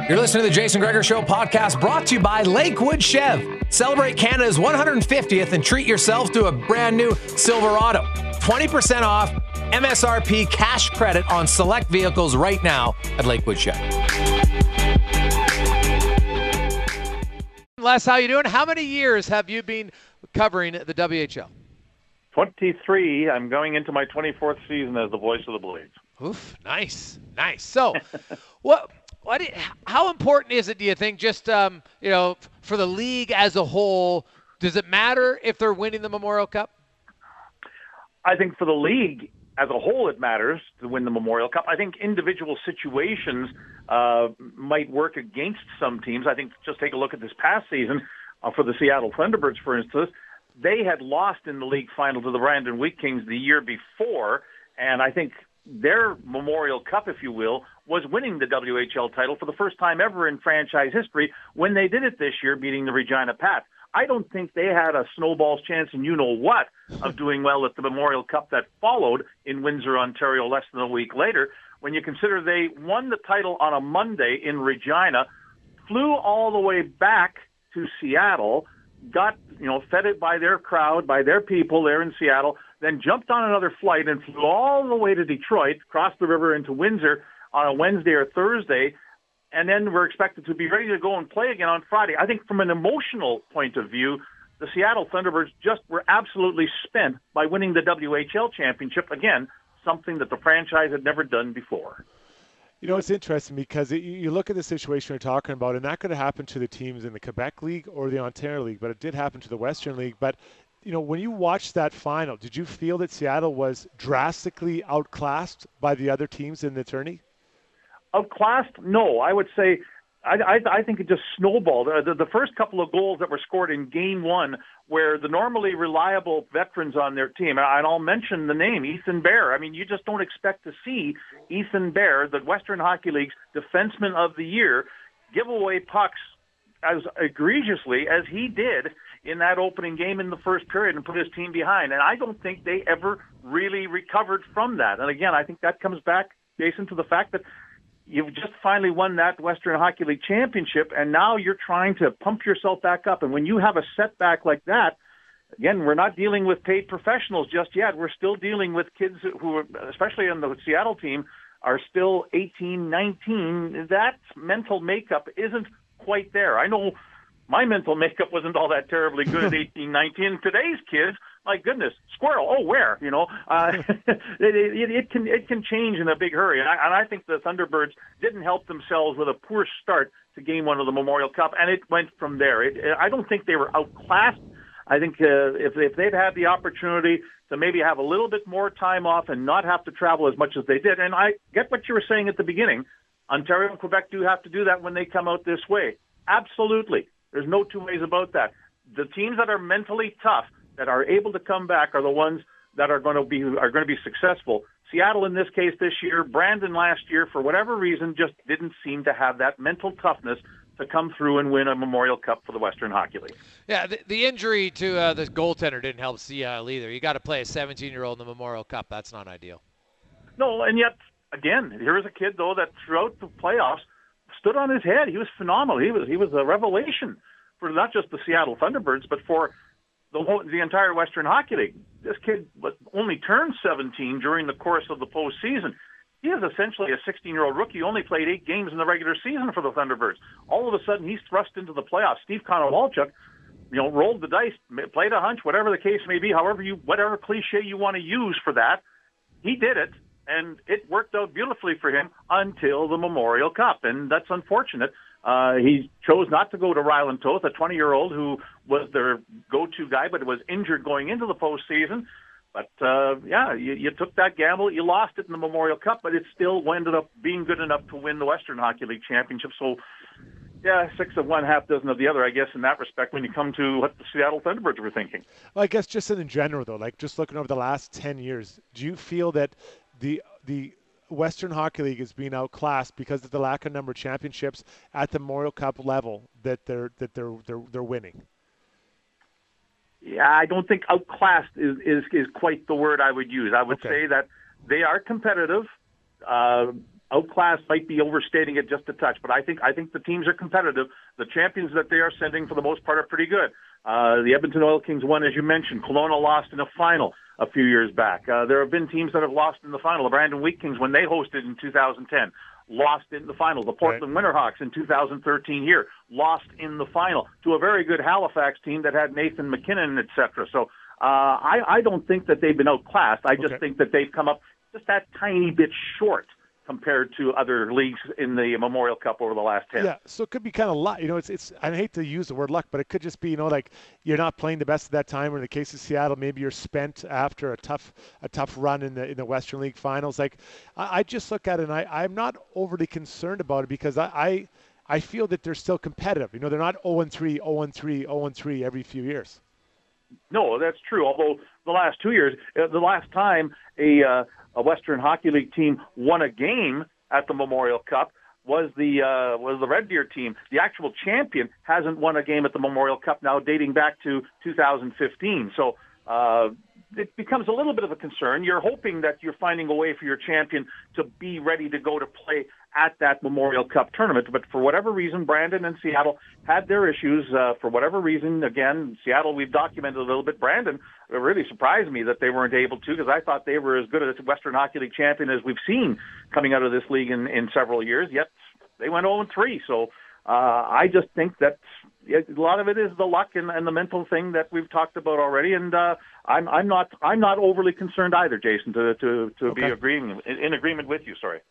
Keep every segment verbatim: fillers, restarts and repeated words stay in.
You're listening to the Jason Gregor Show podcast, brought to you by Lakewood Chev. Celebrate Canada's one hundred fiftieth and treat yourself to a brand new Silverado. twenty percent off M S R P cash credit on select vehicles right now at Lakewood Chev. Les, how you doing? How many years have you been covering the W H L? twenty-three. I'm going into my twenty-fourth season as the voice of the Blades. Oof, nice, nice. So, what, what, how important is it, do you think, just, um, you know, for the league as a whole? Does it matter if they're winning the Memorial Cup? I think for the league as a whole, it matters to win the Memorial Cup. I think individual situations uh, might work against some teams. I think just take a look at this past season uh, for the Seattle Thunderbirds, for instance. They had lost in the league final to the Brandon Wheat Kings the year before, and I think their Memorial Cup, if you will, was winning the W H L title for the first time ever in franchise history when they did it this year, beating the Regina Pats. I don't think they had a snowball's chance, and you know what, of doing well at the Memorial Cup that followed in Windsor, Ontario, less than a week later. When you consider they won the title on a Monday in Regina, flew all the way back to Seattle, got, you know, fed it by their crowd, by their people there in Seattle, then jumped on another flight and flew all the way to Detroit, crossed the river into Windsor on a Wednesday or Thursday, and then we're expected to be ready to go and play again on Friday. I think from an emotional point of view, the Seattle Thunderbirds just were absolutely spent by winning the W H L championship, again, something that the franchise had never done before. You know, it's interesting because it, you look at the situation you're talking about, and that could have happened to the teams in the Quebec League or the Ontario League, but it did happen to the Western League. But, you know, when you watched that final, did you feel that Seattle was drastically outclassed by the other teams in the tourney? Outclassed? No. I would say I, I, I think it just snowballed. Uh, the, the first couple of goals that were scored in game one where the normally reliable veterans on their team, and I'll mention the name, Ethan Bear. I mean, you just don't expect to see Ethan Bear, the Western Hockey League's defenseman of the year, give away pucks as egregiously as he did in that opening game in the first period and put his team behind. And I don't think they ever really recovered from that. And again, I think that comes back, Jason, to the fact that you've just finally won that Western Hockey League championship, and now you're trying to pump yourself back up. And when you have a setback like that, again, we're not dealing with paid professionals just yet. We're still dealing with kids who, are, especially on the Seattle team, are still eighteen, nineteen. That mental makeup isn't quite there. I know my mental makeup wasn't all that terribly good at eighteen, nineteen. Today's kids, my goodness, squirrel, oh, where? You know, uh, it, it, it can it can change in a big hurry. And I, and I think the Thunderbirds didn't help themselves with a poor start to game one of the Memorial Cup, and it went from there. It, it, I don't think they were outclassed. I think uh, if, if they'd had the opportunity to maybe have a little bit more time off and not have to travel as much as they did, and I get what you were saying at the beginning, Ontario and Quebec do have to do that when they come out this way. Absolutely. There's no two ways about that. The teams that are mentally tough, that are able to come back, are the ones that are going to be are going to be successful. Seattle, in this case, this year, Brandon last year, for whatever reason, just didn't seem to have that mental toughness to come through and win a Memorial Cup for the Western Hockey League. Yeah, the, the injury to uh, the goaltender didn't help Seattle either. You got to play a seventeen-year-old in the Memorial Cup. That's not ideal. No, and yet, again, here is a kid, though, that throughout the playoffs stood on his head. He was phenomenal. He was he was a revelation for not just the Seattle Thunderbirds, but for the whole, the entire Western Hockey League. This kid only turned seventeen during the course of the postseason. He is essentially a sixteen-year-old rookie. He only played eight games in the regular season for the Thunderbirds. All of a sudden, he's thrust into the playoffs. Steve Konowalchuk, you know, rolled the dice, played a hunch, whatever the case may be, however you, whatever cliche you want to use for that. He did it, and it worked out beautifully for him until the Memorial Cup, and that's unfortunate. Uh, he chose not to go to Ryland Toth, a twenty-year-old who was their go-to guy, but was injured going into the postseason. But, uh, yeah, you, you took that gamble. You lost it in the Memorial Cup, but it still ended up being good enough to win the Western Hockey League Championship. So, yeah, six of one, half dozen of the other, I guess, in that respect, when you come to what the Seattle Thunderbirds were thinking. Well, I guess just in general, though, like just looking over the last ten years, do you feel that the the Western Hockey League is being outclassed because of the lack of number of championships at the Memorial Cup level that they're that they're they're they're winning? Yeah, I don't think outclassed is, is, is quite the word I would use. I would okay. say that they are competitive. Uh, outclassed might be overstating it just a touch, but I think I think the teams are competitive. The champions that they are sending, for the most part, are pretty good. Uh, the Edmonton Oil Kings won, as you mentioned. Kelowna lost in a final a few years back. Uh, there have been teams that have lost in the final. The Brandon Wheat Kings, when they hosted in two thousand ten, lost in the final. The Portland right. Winterhawks in two thousand thirteen here lost in the final to a very good Halifax team that had Nathan McKinnon, et cetera. So uh, I, I don't think that they've been outclassed. I just okay. think that they've come up just that tiny bit short compared to other leagues in the Memorial Cup over the last ten. Yeah, so it could be kind of luck. You know, it's it's. I hate to use the word luck, but it could just be, you know, like you're not playing the best at that time. Or in the case of Seattle, maybe you're spent after a tough a tough run in the in the Western League Finals. Like I, I just look at it, and I I'm not overly concerned about it because I. I I feel that they're still competitive. You know, they're not oh and three, oh and three, oh and three every few years. No, that's true. Although the last two years, uh, the last time a uh, a Western Hockey League team won a game at the Memorial Cup was the uh, was the Red Deer team. The actual champion hasn't won a game at the Memorial Cup now, dating back to two thousand fifteen. So uh, it becomes a little bit of a concern. You're hoping that you're finding a way for your champion to be ready to go to play at that Memorial Cup tournament. But for whatever reason, Brandon and Seattle had their issues. Uh, for whatever reason, again, Seattle, we've documented a little bit. Brandon, it really surprised me that they weren't able to, because I thought they were as good a Western Hockey League champion as we've seen coming out of this league in, in several years, yet they went oh and three. So uh, I just think that a lot of it is the luck and, and the mental thing that we've talked about already. And uh, I'm, I'm not I'm not overly concerned either, Jason, to, to, to okay. be agreeing in, in agreement with you. Sorry.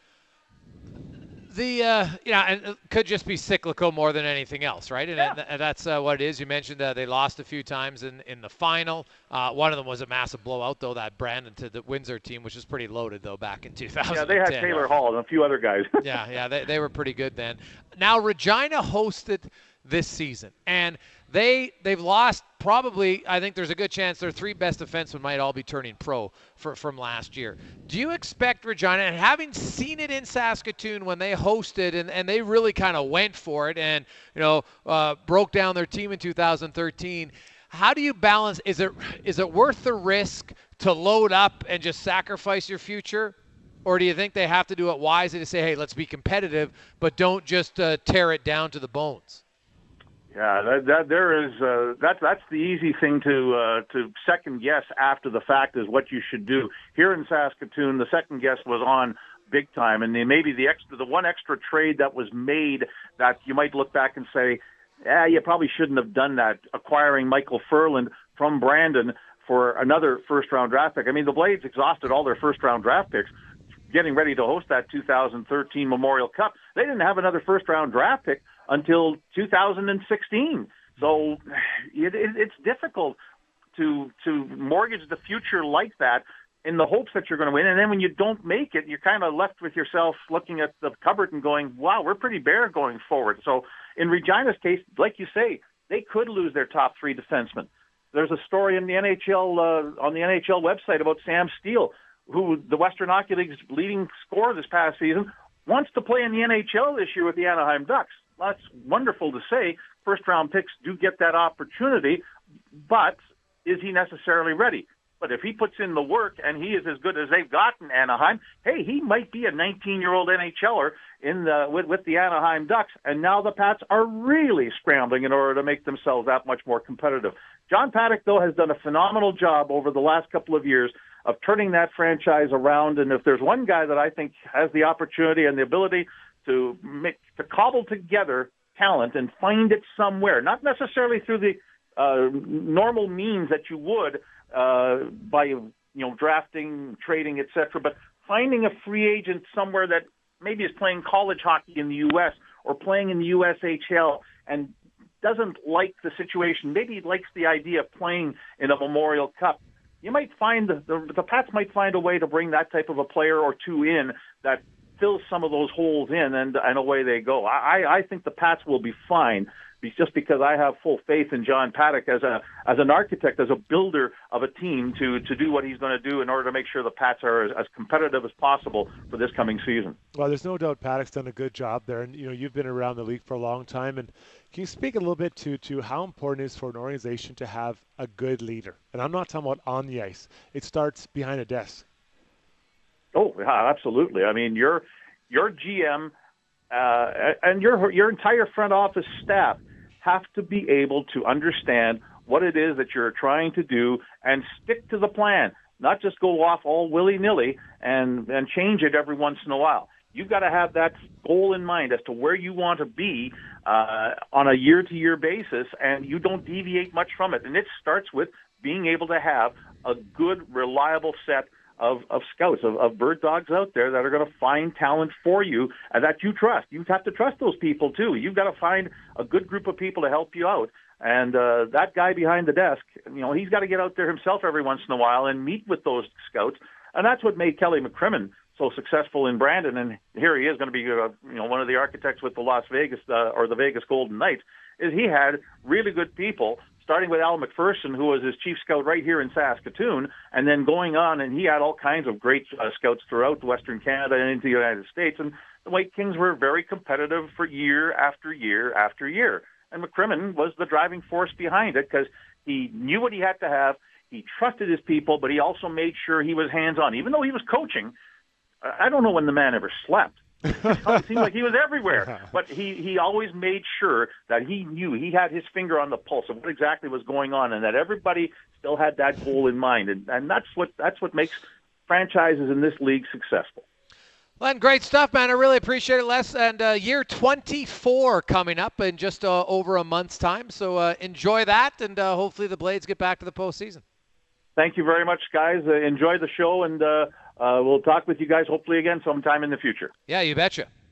The uh, you know, and it could just be cyclical more than anything else, right? And, yeah. and that's uh, what it is. You mentioned uh, they lost a few times in, in the final. Uh, one of them was a massive blowout, though, that Brandon to the Windsor team, which was pretty loaded, though, back in two thousand ten. Yeah, they had Taylor Hall and a few other guys. yeah, yeah, they they were pretty good then. Now Regina hosted this season, and they they've lost probably. I think there's a good chance their three best defensemen might all be turning pro for, from last year. Do you expect Regina, and having seen it in Saskatoon when they hosted and, and they really kind of went for it and you know uh, broke down their team in two thousand thirteen? How do you balance? Is it is it worth the risk to load up and just sacrifice your future? Or do you think they have to do it wisely to say, hey, let's be competitive, but don't just uh, tear it down to the bones? Yeah, that, that there is uh, that's that's the easy thing to uh, to second guess after the fact is what you should do. Here in Saskatoon, the second guess was on big time, and the, maybe the extra the one extra trade that was made that you might look back and say, yeah, you probably shouldn't have done that, acquiring Michael Furland from Brandon for another first round draft pick. I mean, the Blades exhausted all their first round draft picks getting ready to host that two thousand thirteen Memorial Cup. They didn't have another first round draft pick until two thousand sixteen. So it, it, it's difficult to to mortgage the future like that in the hopes that you're going to win. And then when you don't make it, you're kind of left with yourself looking at the cupboard and going, wow, we're pretty bare going forward. So in Regina's case, like you say, they could lose their top three defensemen. There's a story in the N H L uh, on the N H L website about Sam Steele, who the Western Hockey League's leading scorer this past season, wants to play in the N H L this year with the Anaheim Ducks. Well, that's wonderful to say. First-round picks do get that opportunity, but is he necessarily ready? But if he puts in the work and he is as good as they've got in Anaheim, hey, he might be a nineteen-year-old NHLer in the with, with the Anaheim Ducks. And now the Pats are really scrambling in order to make themselves that much more competitive. John Paddock, though, has done a phenomenal job over the last couple of years of turning that franchise around. And if there's one guy that I think has the opportunity and the ability to make to cobble together talent and find it somewhere, not necessarily through the uh, normal means that you would uh, by you know drafting, trading, et cetera, but finding a free agent somewhere that maybe is playing college hockey in the U S or playing in the U S H L and doesn't like the situation. Maybe he likes the idea of playing in a Memorial Cup. You might find the, the the Pats might find a way to bring that type of a player or two in that fills some of those holes in, and and away they go. I I think the Pats will be fine, just because I have full faith in John Paddock as a as an architect, as a builder of a team to to do what he's going to do in order to make sure the Pats are as, as competitive as possible for this coming season. Well, there's no doubt Paddock's done a good job there, and you know you've been around the league for a long time. And can you speak a little bit to to how important it is for an organization to have a good leader? And I'm not talking about on the ice. It starts behind a desk. Oh, yeah, absolutely. I mean, you're your G M, uh, and your your entire front office staff have to be able to understand what it is that you're trying to do and stick to the plan, not just go off all willy-nilly and, and change it every once in a while. You've got to have that goal in mind as to where you want to be uh, on a year-to-year basis, and you don't deviate much from it. And it starts with being able to have a good, reliable set of, of scouts, of, of bird dogs out there that are going to find talent for you and that you trust. You have to trust those people, too. You've got to find a good group of people to help you out. And uh, that guy behind the desk, you know, he's got to get out there himself every once in a while and meet with those scouts. And that's what made Kelly McCrimmon so successful in Brandon. And here he is going to be, uh, you know, one of the architects with the Las Vegas uh, or the Vegas Golden Knights. Is he had really good people, starting with Al McPherson, who was his chief scout right here in Saskatoon, and then going on, and he had all kinds of great uh, scouts throughout Western Canada and into the United States. And the White Kings were very competitive for year after year after year. And McCrimmon was the driving force behind it because he knew what he had to have. He trusted his people, but he also made sure he was hands-on. Even though he was coaching, I don't know when the man ever slept. It seemed like he was everywhere. But he, he always made sure that he knew, he had his finger on the pulse of what exactly was going on and that everybody still had that goal in mind. And, and that's what that's what makes franchises in this league successful. Len, great stuff, man. I really appreciate it, Les. And uh, year twenty-four coming up in just uh, over a month's time. So uh, enjoy that, and uh, hopefully the Blades get back to the postseason. Thank you very much, guys. Uh, enjoy the show, and uh, uh, we'll talk with you guys hopefully again sometime in the future. Yeah, you betcha.